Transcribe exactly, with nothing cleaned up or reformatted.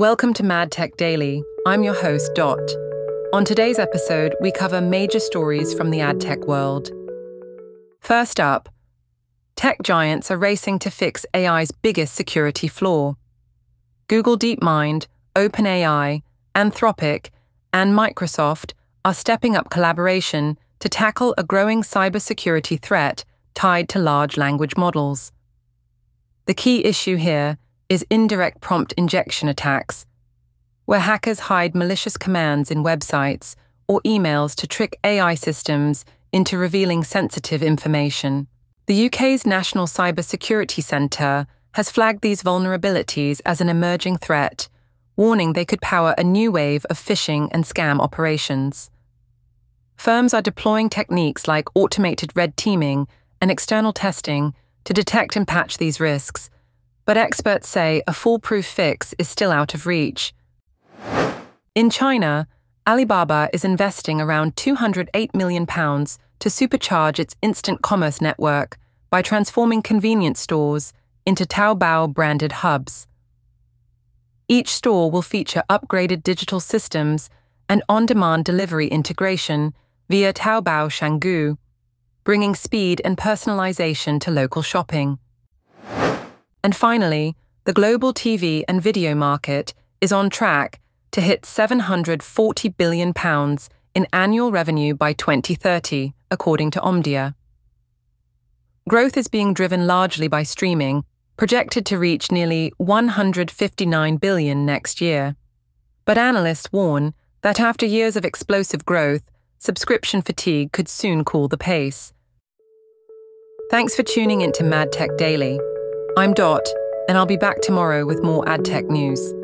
Welcome to Mad Tech Daily. I'm your host, Dot. On today's episode, we cover major stories from the ad tech world. First up, tech giants are racing to fix A I's biggest security flaw. Google DeepMind, OpenAI, Anthropic, and Microsoft are stepping up collaboration to tackle a growing cybersecurity threat tied to large language models. The key issue here is indirect prompt injection attacks, where hackers hide malicious commands in websites or emails to trick A I systems into revealing sensitive information. The U K's National Cybersecurity Centre has flagged these vulnerabilities as an emerging threat, warning they could power a new wave of phishing and scam operations. Firms are deploying techniques like automated red teaming and external testing to detect and patch these risks, but experts say a foolproof fix is still out of reach. In China, Alibaba is investing around two hundred eight million pounds to supercharge its instant commerce network by transforming convenience stores into Taobao-branded hubs. Each store will feature upgraded digital systems and on-demand delivery integration via Taobao Shanggu, bringing speed and personalization to local shopping. And finally, the global T V and video market is on track to hit seven hundred forty billion pounds in annual revenue by twenty thirty, according to Omdia. Growth is being driven largely by streaming, projected to reach nearly one hundred fifty-nine billion pounds next year. But analysts warn that after years of explosive growth, subscription fatigue could soon cool the pace. Thanks for tuning into Mad Tech Daily. I'm Dot, and I'll be back tomorrow with more ad tech news.